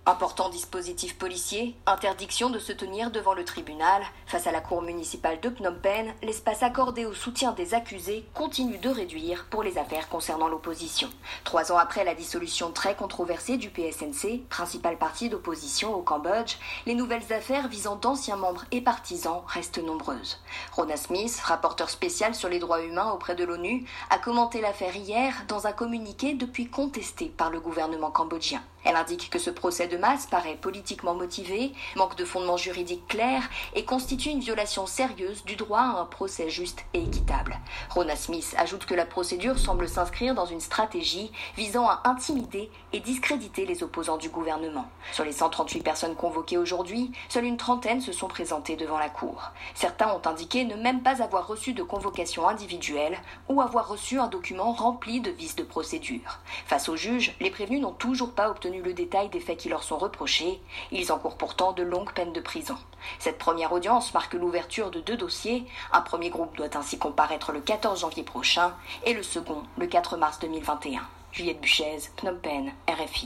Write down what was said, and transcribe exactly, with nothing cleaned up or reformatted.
Important dispositif policier, interdiction de se tenir devant le tribunal. Face à la cour municipale de Phnom Penh, l'espace accordé au soutien des accusés continue de réduire pour les affaires concernant l'opposition. Trois ans après la dissolution très controversée du P S N C, principal parti d'opposition au Cambodge, les nouvelles affaires visant d'anciens membres et partisans restent nombreuses. Rona Smith, rapporteur spécial sur les droits humains auprès de l'ONU, a commenté l'affaire hier dans un communiqué depuis contesté par le gouvernement cambodgien. Elle indique que ce procès de masse paraît politiquement motivé, manque de fondement juridique clair et constitue une violation sérieuse du droit à un procès juste et équitable. Rona Smith ajoute que la procédure semble s'inscrire dans une stratégie visant à intimider et discréditer les opposants du gouvernement. Sur les cent trente-huit personnes convoquées aujourd'hui, seule une trentaine se sont présentées devant la cour. Certains ont indiqué ne même pas avoir reçu de convocation individuelle ou avoir reçu un document rempli de vices de procédure. Face au juge, les prévenus n'ont toujours pas obtenu le détail des faits qui leur sont reprochés. Ils encourent pourtant de longues peines de prison. Cette première audience marque l'ouverture de deux dossiers. Un premier groupe doit ainsi comparaître le quatorze janvier prochain et le second le quatre mars deux mille vingt et un. Juliette Buchez, Phnom Penh, R F I.